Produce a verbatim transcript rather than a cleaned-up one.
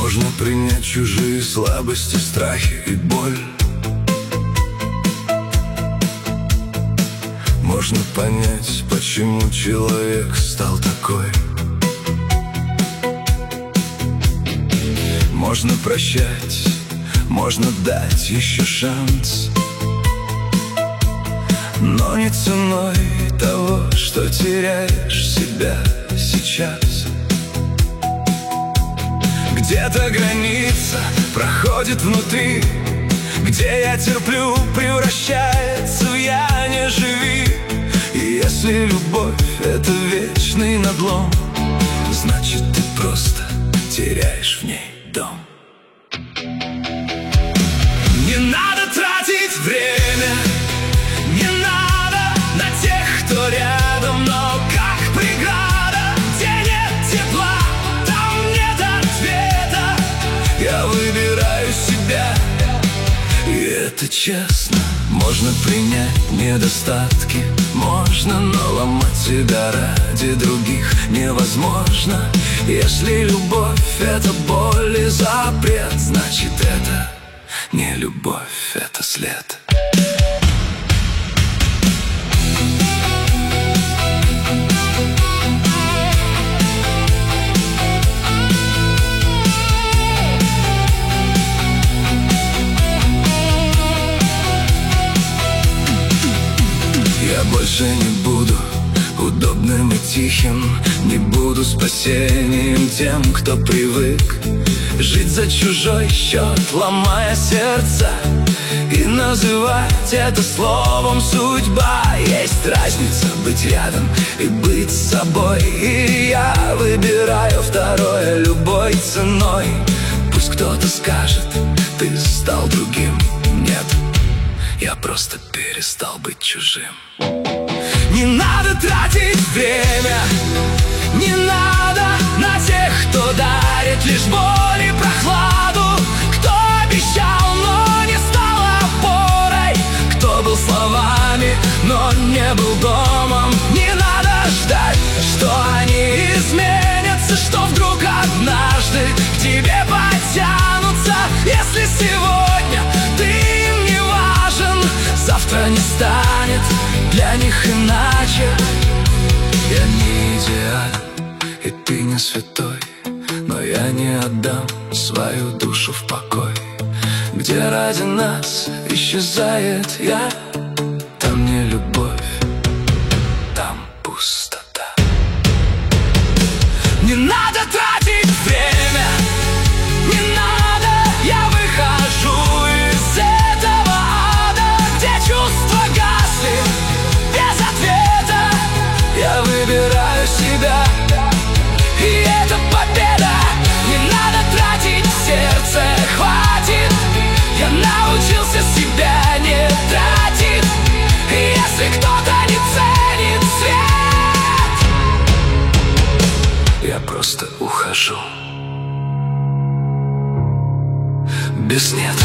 Можно принять чужие слабости, страхи и боль. Можно понять, почему человек стал такой. Можно прощать, можно дать еще шанс, но не ценой того, что теряешь себя сейчас. Где-то граница проходит внутри, где я терплю, превращается в «я не живи». И если любовь — это вечный надлом, значит, ты просто теряешь в ней дом. Не надо тратить время, не надо на тех, кто рядом, но как преграда, где нет тепла, там нет ответа. Я выбираю себя, и это честно. Можно принять недостатки, можно, но ломать себя ради других невозможно. Если любовь — это боль и запрет, значит, это не любовь, это след. Я больше не буду удобным и тихим, не буду спасением тем, кто привык жить за чужой счет, ломая сердца и называть это словом судьба. Есть разница быть рядом и быть собой, и я выбираю второе любой ценой. Пусть кто-то скажет: ты стал другим. Нет, я просто перестал быть чужим. Не надо тратить время, не надо на тех, кто дарит лишь боль и прохладу, кто обещал, но не стал опорой, кто был словами, но не был домом. Не надо ждать, что они изменятся, что вдруг однажды к тебе потянутся. Если сегодня ты им не важен, завтра не станет для них иначе. Я не идеален, и ты не святой, но я не отдам свою душу в покой. Где ради нас исчезает я, там не любовь, там пустота. Не надо тратить время, не надо, я выхожу из этого ада, где чувства гасли без ответа. Я выбираю себя, и это победа. Не надо тратить сердце, хватит. Я научился себя не тратить. И если кто-то не ценит свет, я просто ухожу без «нет».